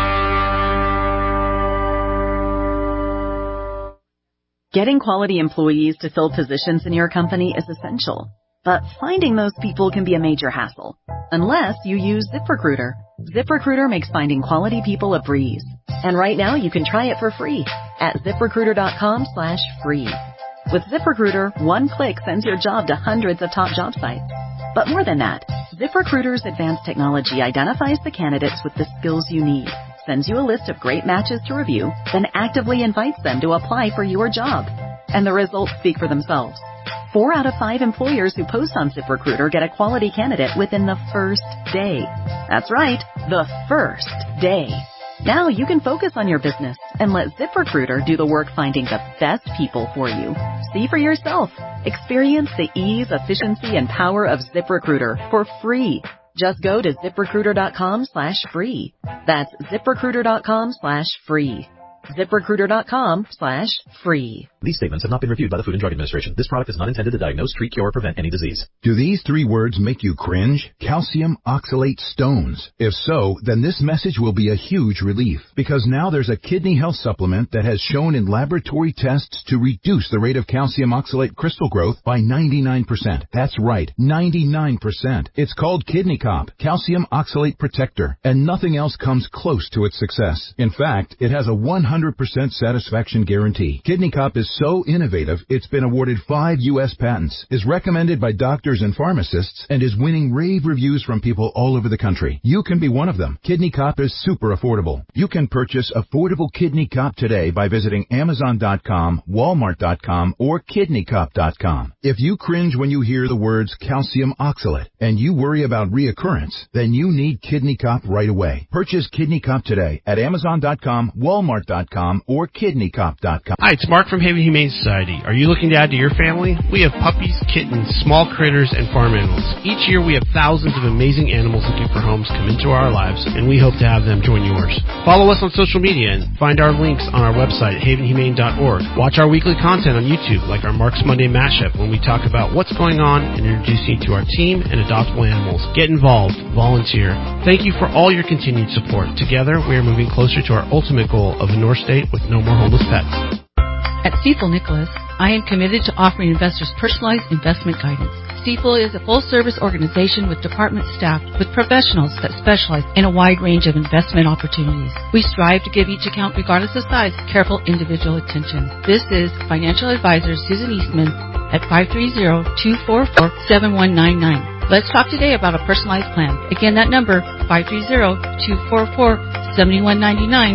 Getting quality employees to fill positions in your company is essential. But finding those people can be a major hassle, unless you use ZipRecruiter. ZipRecruiter makes finding quality people a breeze. And right now you can try it for free at ZipRecruiter.com slash free. With ZipRecruiter, one click sends your job to hundreds of top job sites. But more than that, ZipRecruiter's advanced technology identifies the candidates with the skills you need, sends you a list of great matches to review, then actively invites them to apply for your job. And the results speak for themselves. Four out of five employers who post on ZipRecruiter get a quality candidate within the first day. That's right, the first day. Now you can focus on your business and let ZipRecruiter do the work finding the best people for you. See for yourself. Experience the ease, efficiency, and power of ZipRecruiter for free. Just go to ZipRecruiter.com slash free. That's ZipRecruiter.com slash free. ZipRecruiter.com slash free. These statements have not been reviewed by the Food and Drug Administration. This product is not intended to diagnose, treat, cure, or prevent any disease. Do these three words make you cringe? Calcium oxalate stones. If so, then this message will be a huge relief, because now there's a kidney health supplement that has shown in laboratory tests to reduce the rate of calcium oxalate crystal growth by ninety-nine percent. That's right, ninety-nine percent. It's called Kidney Cop, Calcium Oxalate Protector, and nothing else comes close to its success. In fact, it has a one hundred percent satisfaction guarantee. Kidney Cop is so innovative, it's been awarded five U S patents, is recommended by doctors and pharmacists, and is winning rave reviews from people all over the country. You can be one of them. Kidney Cop is super affordable. You can purchase affordable Kidney Cop today by visiting Amazon dot com, Walmart dot com, or Kidney Cop dot com. If you cringe when you hear the words calcium oxalate and you worry about reoccurrence, then you need Kidney Cop right away. Purchase Kidney Cop today at Amazon dot com, Walmart dot com, or Kidney Cop dot com. Hi, it's Mark from Haven Humane Society. Are you looking to add to your family? We have puppies, kittens, small critters, and farm animals. Each year we have thousands of amazing animals looking for homes come into our lives, and we hope to have them join yours. Follow us on social media and find our links on our website at haven humane dot org. Watch our weekly content on YouTube, like our Mark's Monday Mashup, when we talk about what's going on and introduce you to our team and adoptable animals. Get involved. Volunteer. Thank you for all your continued support. Together, we are moving closer to our ultimate goal of a North State with no more homeless pets. At Stifel Nicholas, I am committed to offering investors personalized investment guidance. Stifel is a full-service organization with department staff with professionals that specialize in a wide range of investment opportunities. We strive to give each account, regardless of size, careful individual attention. This is financial advisor Susan Eastman at five three zero, two four four, seven one nine nine. Let's talk today about a personalized plan. Again, that number, five three zero, two four four, seven one nine nine.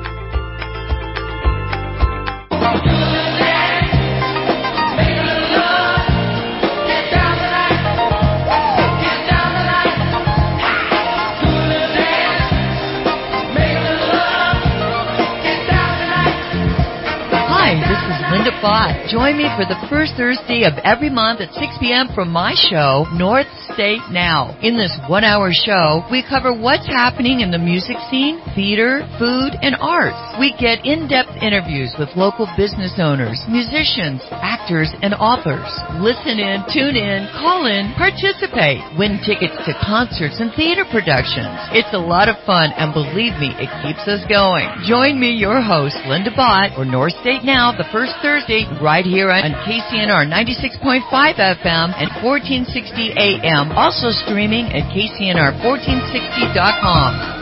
Bott. Join me for the first Thursday of every month at six p.m. for my show, North State Now. In this one-hour show, we cover what's happening in the music scene, theater, food, and arts. We get in-depth interviews with local business owners, musicians, actors, and authors. Listen in, tune in, call in, participate, win tickets to concerts and theater productions. It's a lot of fun, and believe me, it keeps us going. Join me, your host, Linda Bott, for North State Now, the first Thursday, right here on K C N R ninety-six point five F M and fourteen sixty A M. Also streaming at K C N R fourteen sixty dot com.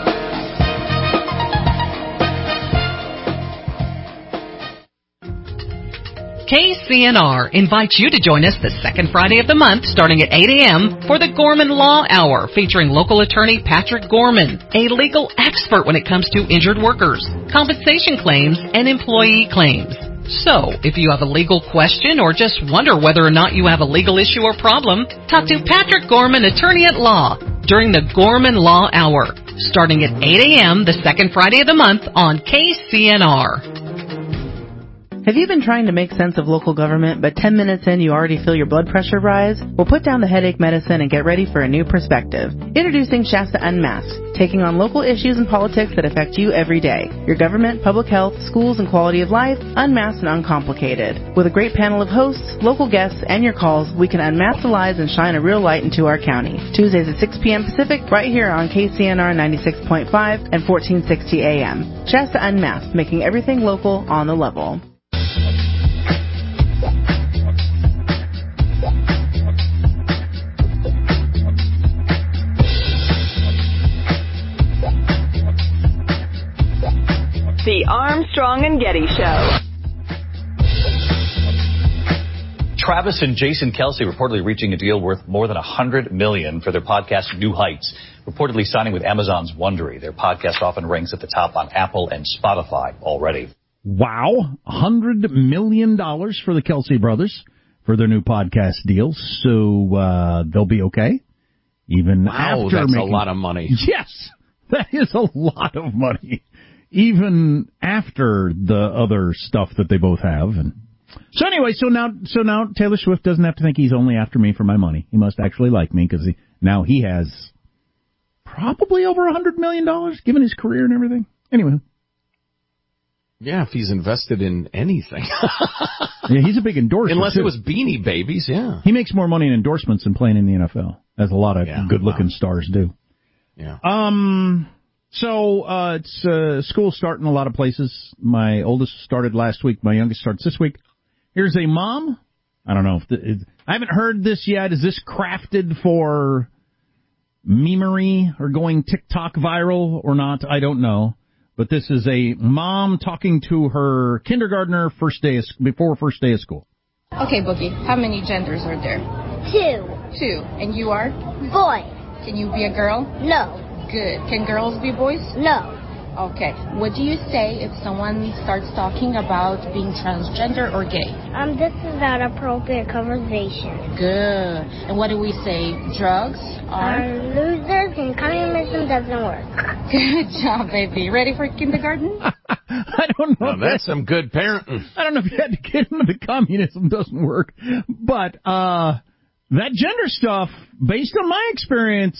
K C N R invites you to join us the second Friday of the month starting at eight a.m. for the Gorman Law Hour featuring local attorney Patrick Gorman, a legal expert when it comes to injured workers, compensation claims, and employee claims. So, if you have a legal question or just wonder whether or not you have a legal issue or problem, talk to Patrick Gorman, attorney at law, during the Gorman Law Hour, starting at eight a.m. the second Friday of the month on K C N R. Have you been trying to make sense of local government, but ten minutes in you already feel your blood pressure rise? Well, put down the headache medicine and get ready for a new perspective. Introducing Shasta Unmasked, taking on local issues and politics that affect you every day. Your government, public health, schools, and quality of life, unmasked and uncomplicated. With a great panel of hosts, local guests, and your calls, we can unmask the lies and shine a real light into our county. Tuesdays at six p.m. Pacific, right here on K C N R ninety-six point five and fourteen sixty A M. Shasta Unmasked, making everything local on the level. The Armstrong and Getty Show. Travis and Jason Kelce reportedly reaching a deal worth more than one hundred million dollars for their podcast New Heights, reportedly signing with Amazon's Wondery. Their podcast often ranks at the top on Apple and Spotify already. Wow, one hundred million dollars for the Kelce brothers for their new podcast deal, so uh, they'll be okay. Even wow, after that's making... a lot of money. Yes, that is a lot of money. Even after the other stuff that they both have. And so anyway, so now so now Taylor Swift doesn't have to think he's only after me for my money. He must actually like me because he, now he has probably over one hundred million dollars given his career and everything. Anyway. Yeah, if he's invested in anything. Yeah, he's a big endorser. Unless too. it was Beanie Babies, yeah. He makes more money in endorsements than playing in the N F L, as a lot of yeah, good-looking wow. stars do. Yeah. Um... So, uh, it's, uh, school starting a lot of places. My oldest started last week. My youngest starts this week. Here's a mom. I don't know if, the, it, I haven't heard this yet. Is this crafted for memery or going TikTok viral or not? I don't know. But this is a mom talking to her kindergartner first day of, before first day of school. Okay, Boogie, how many genders are there? Two. Two. And you are? Boy. Can you be a girl? No. Good. Can girls be boys? No. Okay. What do you say if someone starts talking about being transgender or gay? Um, this is not appropriate conversation. Good. And what do we say? Drugs are? Um, losers and communism doesn't work. Good job, baby. Ready for kindergarten? I don't know. Now, that's some good parenting. I don't know if you had to get into the communism doesn't work, but, uh, that gender stuff, based on my experience,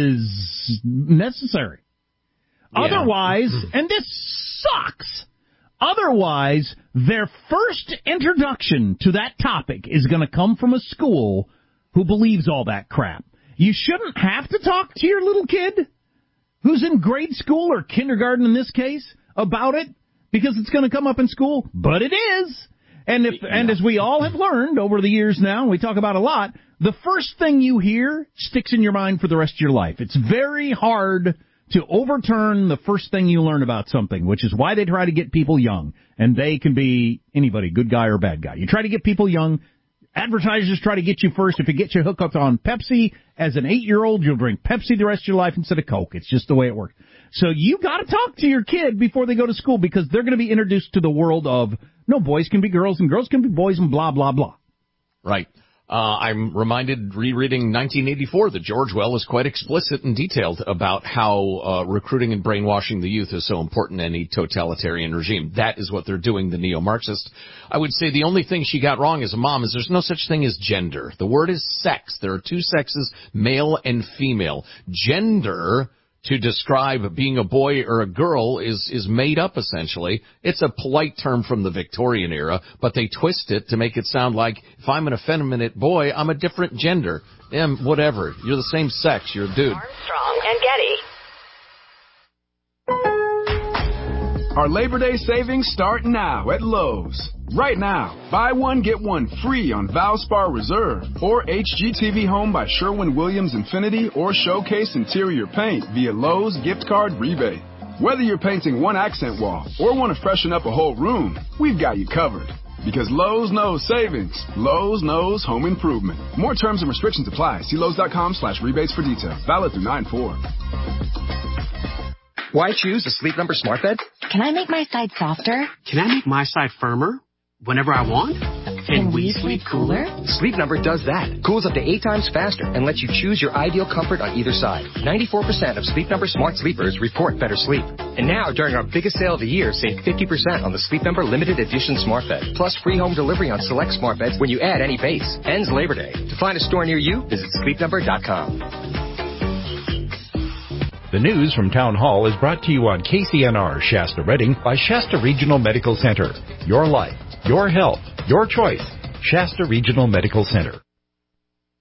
is necessary. Yeah. Otherwise, and this sucks, otherwise, their first introduction to that topic is going to come from a school who believes all that crap. You shouldn't have to talk to your little kid, who's in grade school or kindergarten in this case, about it, because it's going to come up in school, but it is. And if, and as we all have learned over the years now, we talk about a lot, the first thing you hear sticks in your mind for the rest of your life. It's very hard to overturn the first thing you learn about something, which is why they try to get people young. And they can be anybody, good guy or bad guy. You try to get people young. Advertisers try to get you first. If it gets you hooked up on Pepsi, as an eight-year-old, you'll drink Pepsi the rest of your life instead of Coke. It's just the way it works. So you got to talk to your kid before they go to school because they're going to be introduced to the world of, no, boys can be girls and girls can be boys and blah, blah, blah. Right. Uh, I'm reminded, rereading nineteen eighty-four, that George Well is quite explicit and detailed about how uh, recruiting and brainwashing the youth is so important in any totalitarian regime. That is what they're doing, the neo-Marxist. I would say the only thing she got wrong as a mom is there's no such thing as gender. The word is sex. There are two sexes, male and female. Gender, to describe being a boy or a girl, is is made up, essentially. It's a polite term from the Victorian era, but they twist it to make it sound like if I'm an effeminate boy, I'm a different gender. Yeah, whatever. You're the same sex. You're a dude. Armstrong and Getty. Our Labor Day savings start now at Lowe's. Right now, buy one, get one free on Valspar Reserve or H G T V Home by Sherwin-Williams Infinity or Showcase Interior Paint via Lowe's gift card rebate. Whether you're painting one accent wall or want to freshen up a whole room, we've got you covered. Because Lowe's knows savings. Lowe's knows home improvement. More terms and restrictions apply. See Lowe's.com slash rebates for details. Valid through nine four. Why choose a Sleep Number smart bed? Can I make my side softer? Can I make my side firmer whenever I want? Can we sleep cooler? Sleep Number does that. Cools up to eight times faster and lets you choose your ideal comfort on either side. ninety-four percent of Sleep Number smart sleepers report better sleep. And now, during our biggest sale of the year, save fifty percent on the Sleep Number limited edition smart bed. Plus free home delivery on select smart beds when you add any base. Ends Labor Day. To find a store near you, visit sleep number dot com. The news from Town Hall is brought to you on K C N R Shasta Redding by Shasta Regional Medical Center. Your life, your health, your choice. Shasta Regional Medical Center.